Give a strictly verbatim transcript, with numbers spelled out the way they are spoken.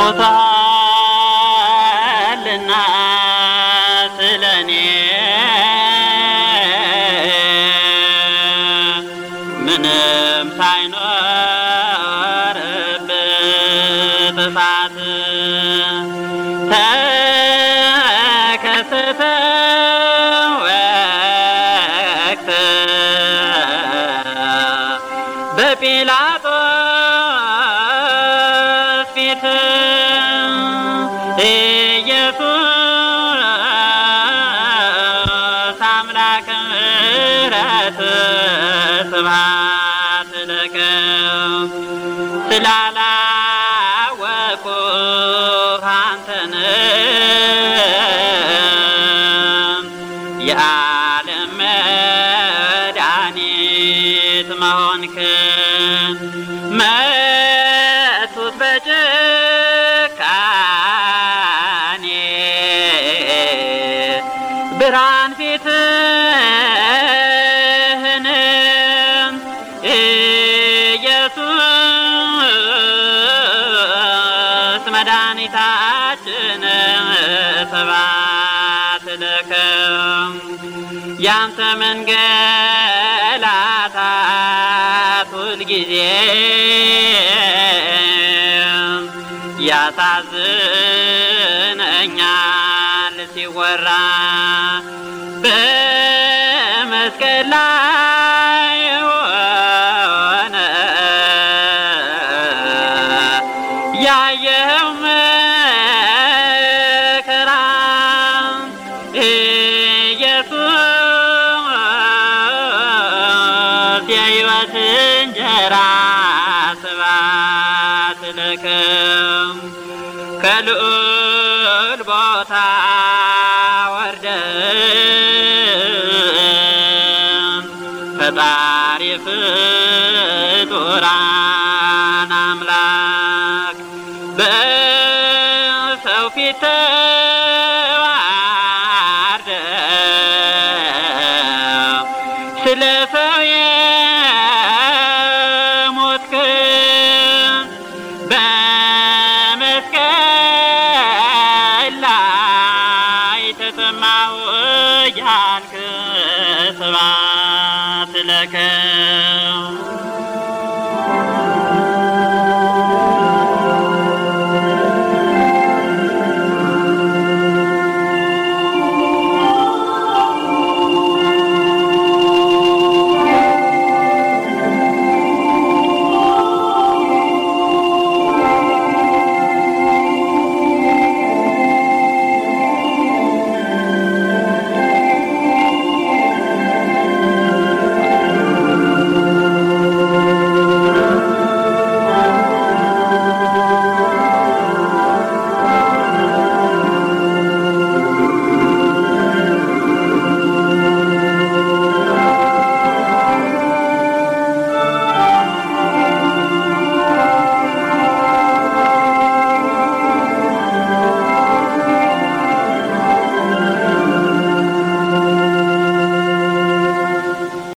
ሞታልና ስለኔ ምንም ሳይኖርበት እሳት ተከሰተ ወቅት በጲላጦስ ፊት ኢየሱስ አምላክ ምሕረት ስብሐት ለከ ስላላወቁ አንተን የዓለም መድኃኒት መሆንክን መቱት በጭካኔ ብርሃን ፊትህን ኢየሱስ መድኃኒታችን ስብሐት ለከ ያንተ መንገላታት ሁልጊዜ ያሳዝነኛል ሲወራ በመስቀል ላይ ሆነ ያየኸው መከራ ኢየሱስ የሕይወት እንጀራ ስብሐት ለከ ከልዑል ቦታ ወርደህ ፈጣሪ ፍጡራን አምላክ በሰው ፊት